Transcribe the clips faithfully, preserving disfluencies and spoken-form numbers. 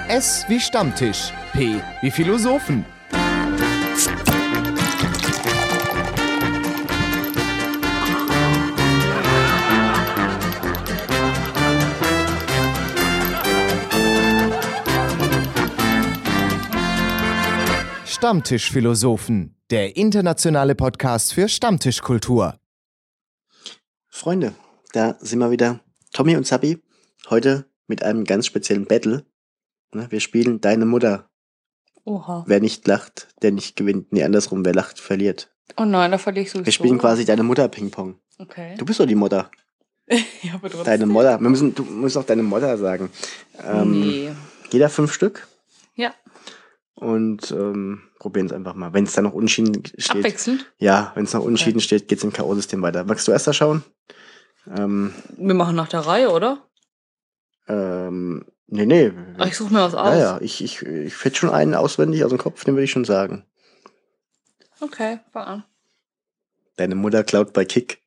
S wie Stammtisch. P wie Philosophen. Stammtischphilosophen, der internationale Podcast für Stammtischkultur. Freunde, da sind wir wieder. Tommy und Sabi, heute mit einem ganz speziellen Battle. Wir spielen Deine Mutter. Oha. Wer nicht lacht, der nicht gewinnt. Nee, andersrum, wer lacht, verliert. Oh nein, da verliere ich sowieso. Wir spielen quasi Deine Mutter Ping-Pong. Okay. Du bist doch die Mutter. Ja, aber trotzdem. Deine Mutter. Wir müssen, du musst auch Deine Mutter sagen. Ähm, Nee. Jeder fünf Stück. Ja. Und ähm, probieren es einfach mal. Wenn es dann noch unschieden steht. Abwechselnd? Ja, wenn es noch unschieden Okay. steht, geht es im K O-System weiter. Magst du erst da schauen? Ähm, Wir machen nach der Reihe, oder? ähm, nee, nee. Ach, ich suche mir was aus. Ja, ja, ich, ich, ich finde schon einen auswendig aus dem Kopf, den würde ich schon sagen. Okay, fang an. Deine Mutter klaut bei Kick.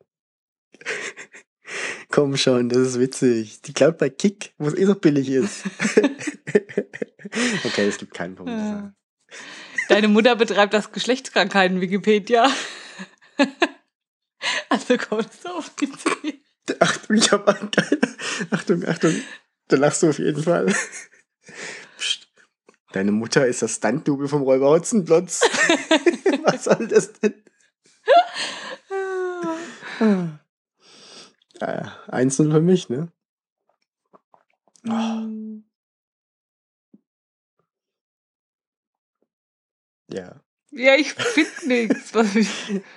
Komm schon, das ist witzig. Die klaut bei Kick, wo es eh so billig ist. Okay, es gibt keinen Punkt. Ja. Deine Mutter betreibt das Geschlechtskrankheiten Wikipedia. Also kommst du auf die Idee. Achtung, ich hab einen geil. Achtung, Achtung. Da lachst du auf jeden Fall. Psst. Deine Mutter ist das Stunt-Double vom Räuber Hotzenplotz. Was soll das denn? Ja, eins null für mich, ne? Oh. Ja. Ja, ich finde nichts. Was ich...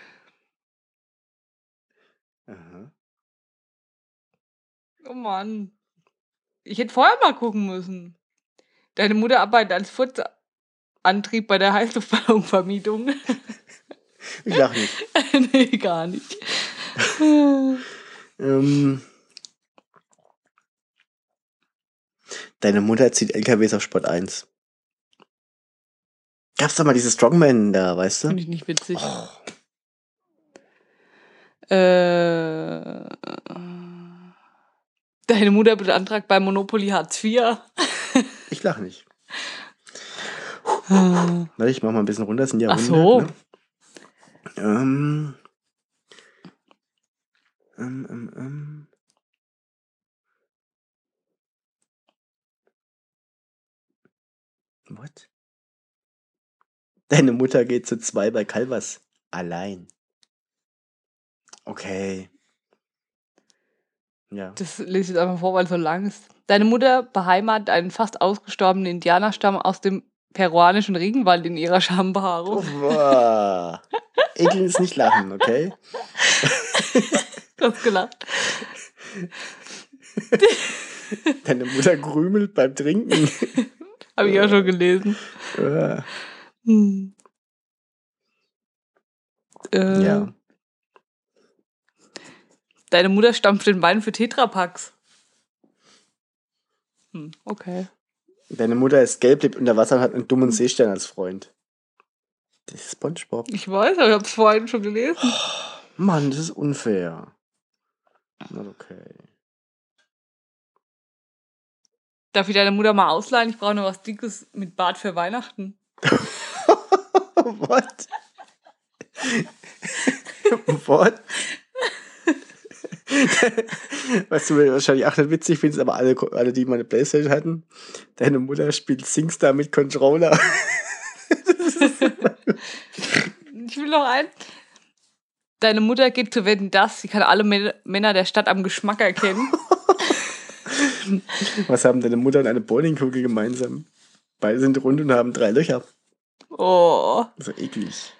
Aha. Oh Mann. Ich hätte vorher mal gucken müssen. Deine Mutter arbeitet als Furzantrieb bei der Heißluftballonvermietung. Ich lach nicht. Nee, gar nicht. Ähm, Deine Mutter zieht L K Ws auf Sport eins. Gab's doch mal diese Strongman da, weißt du? Finde ich nicht witzig. Oh. Äh, deine Mutter beantragt bei Monopoly Hartz vier. Ich lach nicht. Warte, ich mach mal ein bisschen runter, das sind ja Ach so. Ne? Ähm, ähm, ähm, ähm. What? Deine Mutter geht zu zwei bei Calvas. Allein. Okay. Ja. Das lese ich jetzt einfach vor, weil es so lang ist. Deine Mutter beheimatet einen fast ausgestorbenen Indianerstamm aus dem peruanischen Regenwald in ihrer Schambehaarung. Wow. Ekeln ist nicht lachen, okay? Du hast gelacht. Deine Mutter grümelt beim Trinken. Habe ich auch schon gelesen. Ja. Hm. Äh, Ja. Deine Mutter stampft den Bein für Tetrapacks. Hm, okay. Deine Mutter ist gelb, lebt unter Wasser und hat einen dummen Seestern als Freund. Das ist SpongeBob. Ich weiß, aber ich habe es vorhin schon gelesen. Oh, Mann, das ist unfair. Na, okay. Darf ich deine Mutter mal ausleihen? Ich brauche noch was Dickes mit Bart für Weihnachten. What? What? Was du wahrscheinlich auch nicht witzig findest, aber alle, alle, die mal eine Playstation hatten, deine Mutter spielt Singstar mit Controller. Ich will noch ein. Deine Mutter geht zu Wetten, dass sie kann alle Mä- Männer der Stadt am Geschmack erkennen. Was haben deine Mutter und eine Bowlingkugel gemeinsam? Beide sind rund und haben drei Löcher. Oh. So eklig.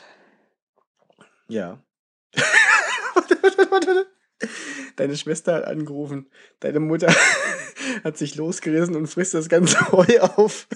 Ja. warte, warte, warte. Deine Schwester hat angerufen. Deine Mutter hat sich losgerissen und frisst das ganze Heu auf.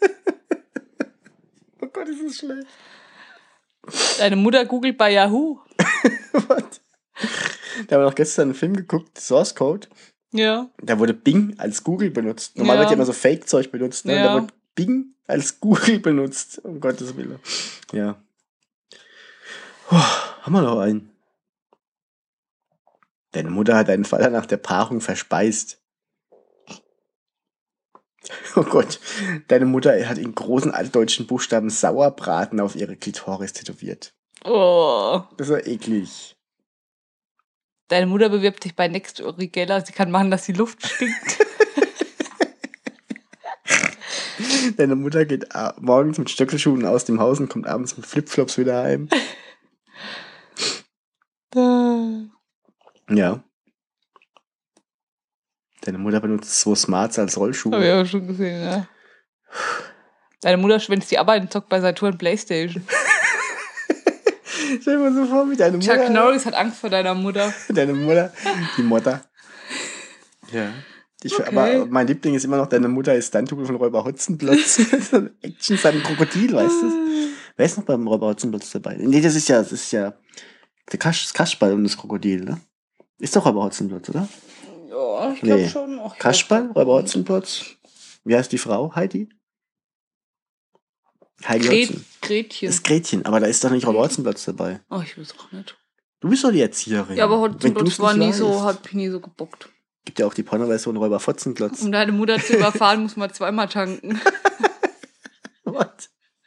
Oh Gott, ist das schlecht. Deine Mutter googelt bei Yahoo. What? Da haben wir noch gestern einen Film geguckt, Source Code. Ja. Da wurde Bing als Google benutzt. Normal Ja. wird ja immer so Fake-Zeug benutzt. Ne? Ja. Da wurde Bing als Google benutzt. Um Gottes Willen. Ja. Puh, haben wir noch einen. Deine Mutter hat deinen Vater nach der Paarung verspeist. Oh Gott, deine Mutter hat in großen altdeutschen Buchstaben Sauerbraten auf ihre Klitoris tätowiert. Oh. Das ist ja eklig. Deine Mutter bewirbt sich bei Next Origella. Sie kann machen, dass die Luft stinkt. Deine Mutter geht morgens mit Stöckelschuhen aus dem Haus und kommt abends mit Flipflops wieder heim. Ja. Deine Mutter benutzt so Smarts als Rollschuhe. Hab ich auch schon gesehen, ja. Deine Mutter schwänzt die Arbeit und zockt bei Saturn Playstation. Stell dir mal so vor, wie deine Mutter... Chuck Norris hat Angst vor deiner Mutter. Deine Mutter, die Mutter. Ja. Ich, Okay. Aber mein Liebling ist immer noch, deine Mutter ist Stunt-Double von Räuber Hotzenplotz. So ein Action, so ein Krokodil, weißt du? Wer ist noch beim Räuber Hotzenplotz dabei? Nee, das ist ja, das ist ja der Kasch, das Kasperl und das Krokodil, ne? Ist doch Räuber Hotzenplotz, oder? Ja, ich glaube Nee. schon. Ach, ich Kasperl, glaub, Räuber Hotzenplotz. Wie heißt die Frau? Heidi? Heidi Gret Hotzen. Gretchen. Das ist Gretchen, aber da ist doch nicht Räuber Hotzenplotz dabei. Oh, ich weiß auch nicht. Du bist doch die Erzieherin. Ja, aber Wenn Hotzenplotz du's war nicht nie so, weißt. hat mich nie so gebockt. Gibt ja auch die Pornoversion Räuber Fotzenklotz. Um deine Mutter zu überfahren, muss man zweimal tanken. What?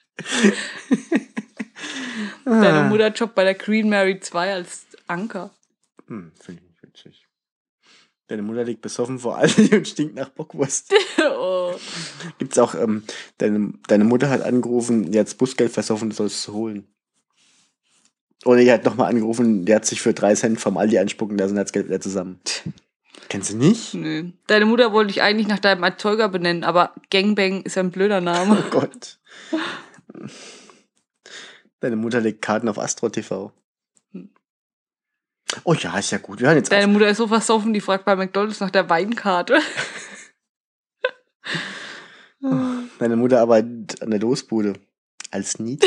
Deine Mutter jobbt bei der Queen Mary zwei als Anker. Hm, finde ich nicht witzig. Deine Mutter liegt besoffen vor Aldi und stinkt nach Bockwurst. Oh. Gibt's auch, ähm, deine, deine Mutter hat angerufen, die hat das Busgeld versoffen, du sollst es holen. Oder die hat nochmal angerufen, die hat sich für drei Cent vom Aldi anspucken lassen und hat das Geld wieder zusammen. Kennst du nicht? Nö. Deine Mutter wollte ich eigentlich nach deinem Erzeuger benennen, aber Gangbang ist ein blöder Name. Oh Gott. Deine Mutter legt Karten auf Astro T V. Oh ja, ist ja gut. Wir hören jetzt Deine auf. Mutter ist so versoffen, die fragt bei McDonalds nach der Weinkarte. Deine Mutter arbeitet an der Losbude. Als Niete.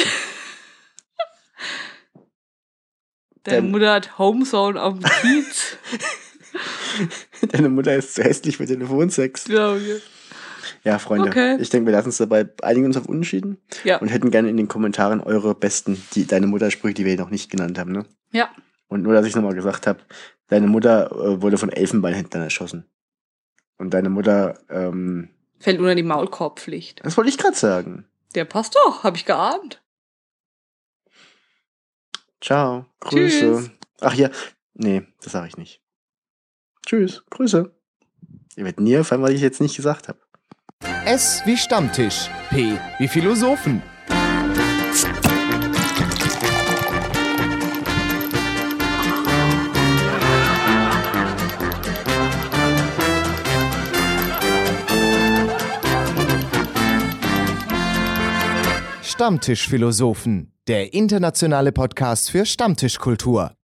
Deine Dein- Mutter hat Homezone auf dem Kiez. Deine Mutter ist zu hässlich für Telefonsex. Glaube ich. Ja, Freunde, Okay. ich denke, wir lassen uns dabei, einigen uns auf Unentschieden Ja. und hätten gerne in den Kommentaren eure besten, die deine Mutter-Sprüche, die wir noch nicht genannt haben, ne? Ja. Und nur, dass ich nochmal gesagt habe, deine Mutter äh, wurde von Elfenbeinhändlern erschossen. Und deine Mutter, ähm, Fällt unter die Maulkorbpflicht. das wollte ich gerade sagen. Der passt doch, hab ich geahnt. Ciao, Grüße. Tschüss. Ach ja, nee, das sage ich nicht. Tschüss, Grüße. Ihr werdet nie erfahren, was ich jetzt nicht gesagt habe. S wie Stammtisch, P wie Philosophen. Stammtischphilosophen, der internationale Podcast für Stammtischkultur.